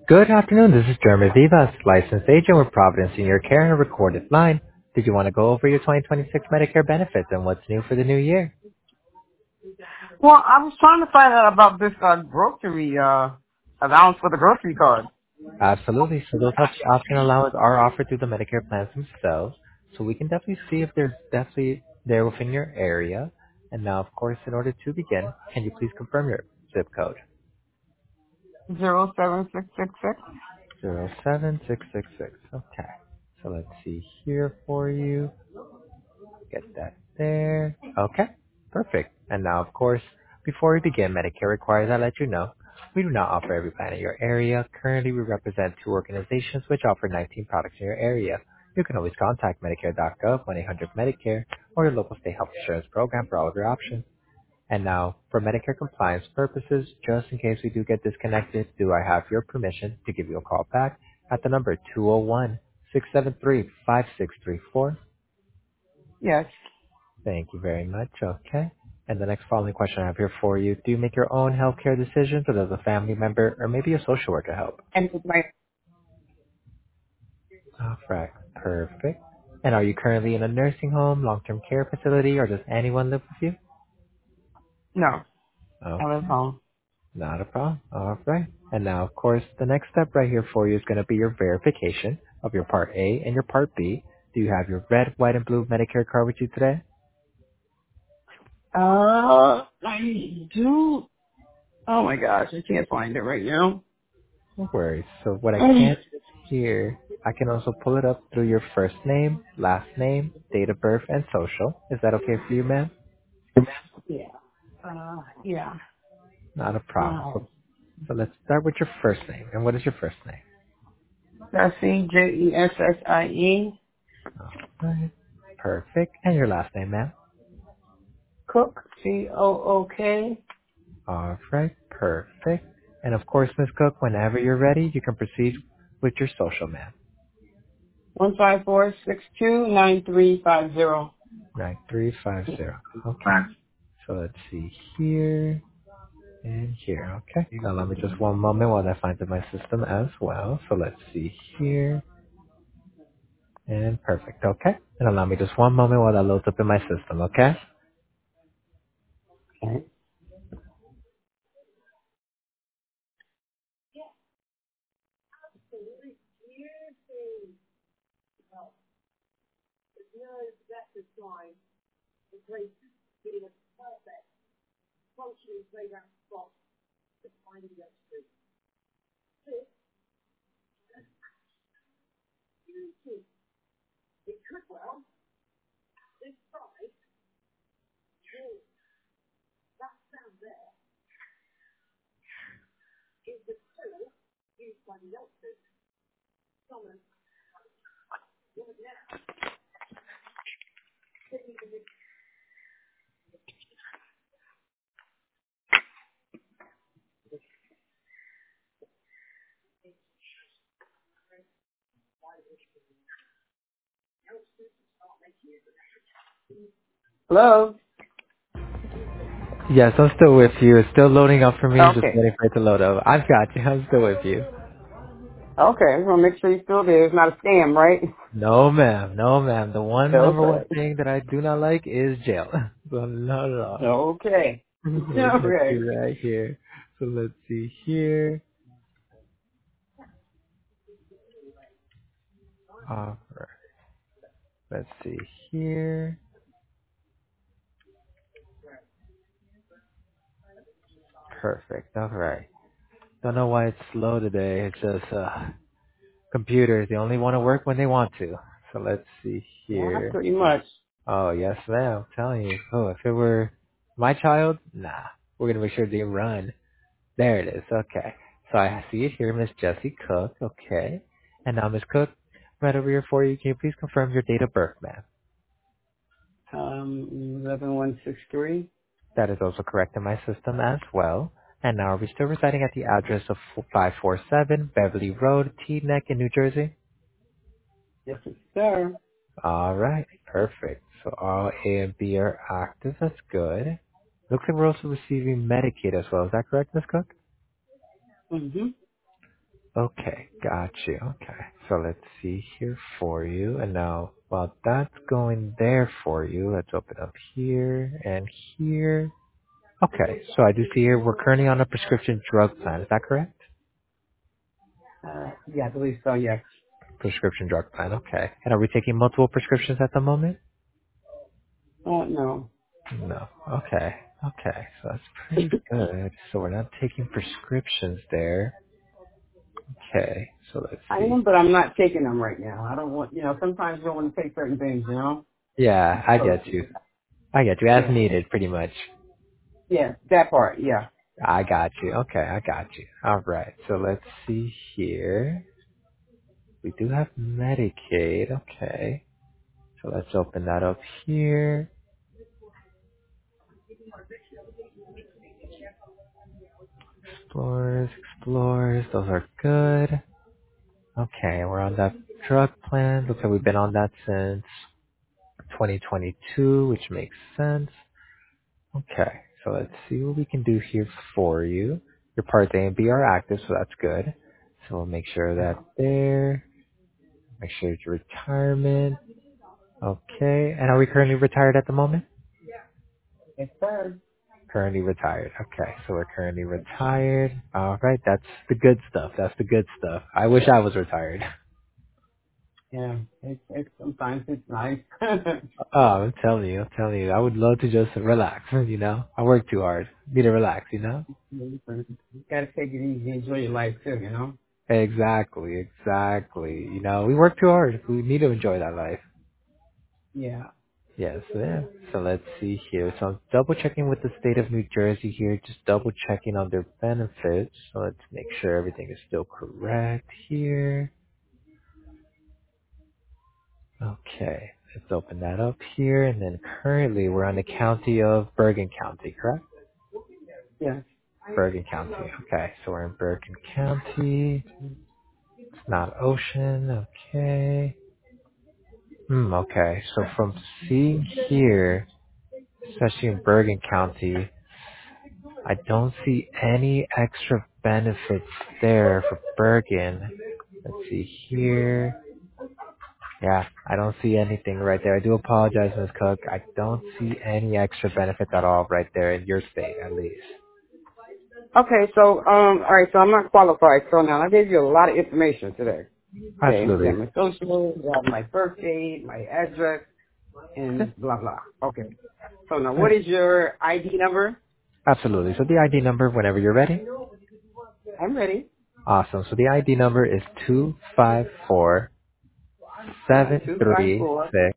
Good afternoon. This is Jeremy Vivas, licensed agent with Providence Senior Care on a recorded line. Did you want to go over your 2026 Medicare benefits and what's new for the new year? Well, I was trying to find out about this grocery allowance for the grocery card. Absolutely. So those option allowance are offered through the Medicare plans themselves. So we can definitely see if there's definitely there within your area. And now, of course, in order to begin, can you please confirm your zip code? 07666. 07666. Okay. So let's see here for you. Get that there. Okay, perfect. And now, of course, before we begin, Medicare requires I let you know we do not offer every plan in your area. Currently, we represent two organizations which offer 19 products in your area. You can always contact Medicare.gov, 1-800-MEDICARE, or your local state health insurance program for all of your options. And now, for Medicare compliance purposes, just in case we do get disconnected, do I have your permission to give you a call back at the number 201-673-5634? Yes. Thank you very much. Okay. And the next following question I have here for you. Do you make your own healthcare decisions or does a family member or maybe a social worker help? And it's my All right. Perfect. And are you currently in a nursing home, long-term care facility, or does anyone live with you? no, I live Okay. home. Not a problem. All right. And now, of course, the next step right here for you is going to be your verification of your Part A and your Part B. Do you have your red, white, and blue Medicare card with you today? I do. Oh my gosh, I can't find it right now. No worries. So what I can do here, I can also pull it up through your first name, last name, date of birth, and social. Is that okay for you, ma'am? Yeah. Yeah. Not a problem. Uh, So let's start with your first name. And what is your first name? that's Jessie. Right. Perfect. And your last name, ma'am? Cook, Cook. All right. Perfect. And of course, Miss Cook, whenever you're ready, you can proceed with your social, ma'am. 154629350. 9350. Okay. So let's see here. And here, okay. Now let me just one moment while that finds in my system as well. So let's see here. And perfect, okay. And allow me just one moment while that loads up in my system, okay? Okay. Hello? Yes, I'm still with you. It's still loading up for me. I'm just Okay. waiting for it to load up. I've got you. I'm still with you. Okay, I just want to make sure you're still there. It's not a scam, right? No, ma'am. No, ma'am. The one number one Okay. thing that I do not like is jail. So not at all. Okay. We got Okay. you right here. So let's see here. All right. Let's see here. Perfect. All right. Don't know why it's slow today. It's just computers. They only want to work when they want to. So let's see Yeah, here. pretty much. Oh yes, ma'am. I'm telling you. Oh, if it were my child, nah. We're gonna make sure they run. There it is. Okay. So I see it here, Miss Jessie Cook. Okay. And now, Miss Cook, right over here for you. Can you please confirm your date of birth, ma'am? 11163. That is also correct in my system as well. And now, are we still residing at the address of 547 Beverly Road, Teaneck in New Jersey? Yes, sir. All right, perfect. So all A and B are active. That's good. Looks like we're also receiving Medicaid as well. Is that correct, Ms. Cook? Mm-hmm. Okay, got you. Okay, so let's see here for you. And now, while that's going there for you, let's open up here and here. Okay, so I do see here we're currently on a prescription drug plan. Is that correct? Yeah, I believe so, yes. Prescription drug plan. Okay. And are we taking multiple prescriptions at the moment? No. No. Okay. Okay. So that's pretty good. So we're not taking prescriptions there. Okay. So let's I see. am, but I'm not taking them right now. I don't want, sometimes you don't want to take certain things, Yeah, I So, get you. I get you. As yeah. needed, pretty much. Yeah, that part, yeah. I got you. Okay, I got you. All right. So let's see here. We do have Medicaid. Okay. So let's open that up here. Explorers, explorers. Those are good. Okay, we're on that drug plan. Looks like we've been on that since 2022, which makes sense. Okay, so let's see what we can do here for you. Your Part A and B are active, so that's good. So we'll make sure that there. Make sure it's your retirement. Okay, and are we currently retired at the moment? Yes, sir. Currently retired. Okay, so we're currently retired. All right, that's the good stuff. That's the good stuff. I wish I was retired. Yeah, sometimes it's nice. Oh, I'm telling you, I would love to just relax, you know? I work too hard. Need to relax, you know? You gotta take it easy, enjoy your life too. Exactly, exactly. You know, we work too hard. We need to enjoy that life. Yeah. Yes, yeah. So let's see here. So I'm double checking with the state of New Jersey here, just double checking on their benefits. So let's make sure everything is still correct here. Okay, let's open that up here. And then currently we're on the county of Bergen County, correct? Yeah. Bergen County. Okay, so we're in Bergen County. It's not Ocean. Okay. Okay. So from seeing here, especially in Bergen County, I don't see any extra benefits there for Bergen. Let's see here. Yeah, I don't see anything right there. I do apologize, Ms. Cook. I don't see any extra benefits at all right there in your state, at least. Okay, so all right, so I'm not qualified. So now I gave you a lot of information today. Okay, you Absolutely. got my social, you got my birth date, my address, and blah blah. Okay. So now what is your ID number? Absolutely. So the ID number, whenever you're ready. I'm ready. Awesome. So the ID number is 254 254. 736